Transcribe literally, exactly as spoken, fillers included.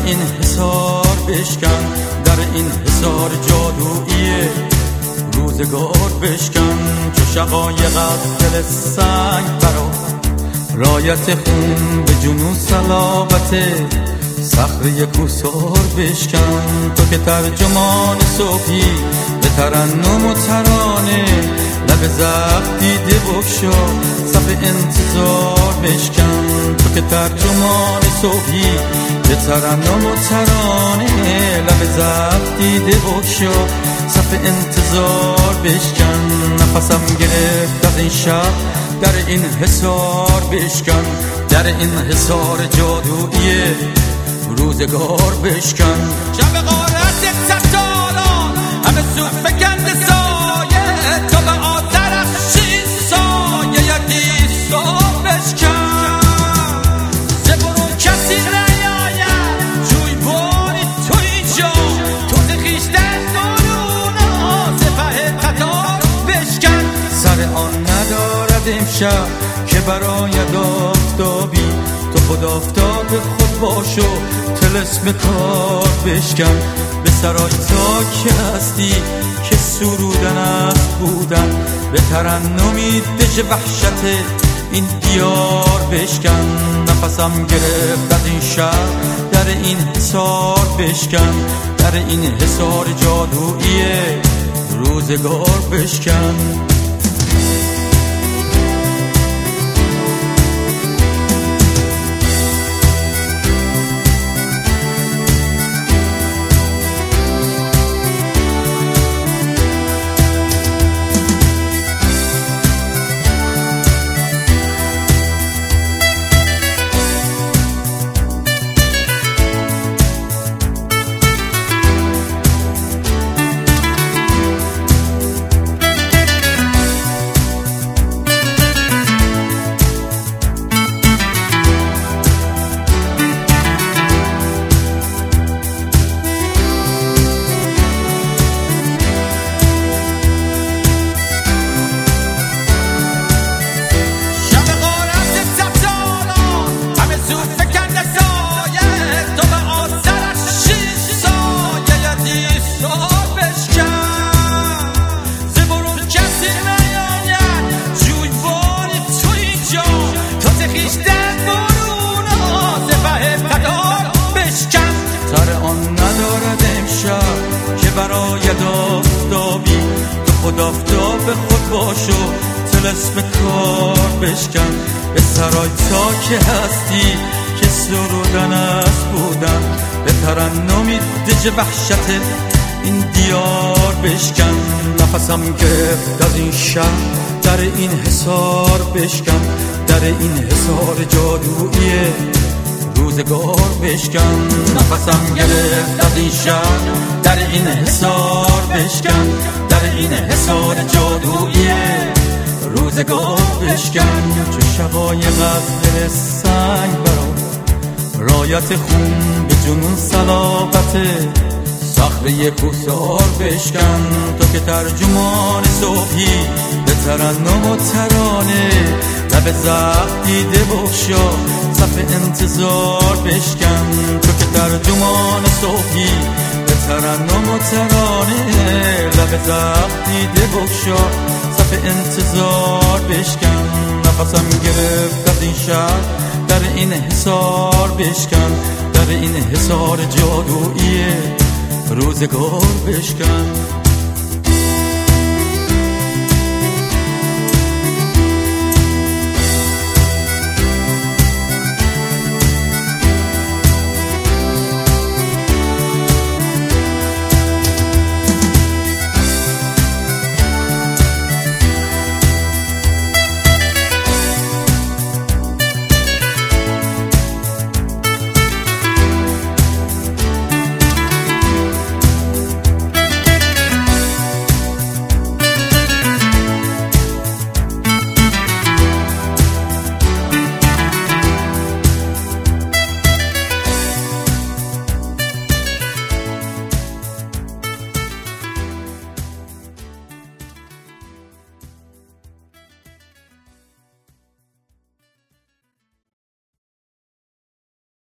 این حصار بشکن، در این حصار جادویی روزگار بشکن. چو شقایق از دل سنگ برا رایت خون به جنون صلابت صخره کوسار بشکن. تو که ترجمان صبحی به ترنم و ترانه، لب زخم دیده بگشا صف انتظار بشکن. تو که ترجمان صبحی به ترنم و ترانه، لب زخم دیده بگشا صف انتظار بشکن. نفسم گرفت از این شب، در این حصار بشکن، در این حصار جادویی روزگار بشکن. شب غارت ستاران همه سو فکنده سایه، تو به آترش شین سایه یکی سار بشکن. ز برون کسی نیاید جوی باری تو اینجا، تو ز خویشتن درون سپه قطار بشکن. سر آن ندارد امشب که براید آفتابی، تو خود آفتاب خود باش و طلسم کار بشکن. به سرای تا که هستی که سرودن است بودن، به ترنمی دژ وحشت این دیار بشکن. نفسم گرفت از این شب، در این حصار بشکن، در این حصار جادویی روزگار بشکن. سر آن ندارد امشب که براید آفتابی، تو خود آفتاب خود باش و طلسم کار بشکن. به سرای تا که هستی که سرودن است بودن، به ترنمی دژ وحشت این دیار بشکن. نفسم گرفت از این شب، در این حصار بشکن، در این حصار جادویی روزگار بشکن. نفسم گرفت از این شب، در این حصار بشکن، در این حصار جادویی روزگار بشکن. چو شقایق از دل سنگ برا رایت خون به جنون صلابت صخره کوسار بشکن. تو که ترجمان صبحی به ترنم و ترانه، لب زخم دیده بگشا صف انتظار بشکن. تو که ترجمان صبحی به ترنم و ترانه، لب زخم دیده بگشا صف انتظار بشکن. نفسم گرفت از این شب، در این حصار بشکن، در این حصار جادویی روزگار بشکن.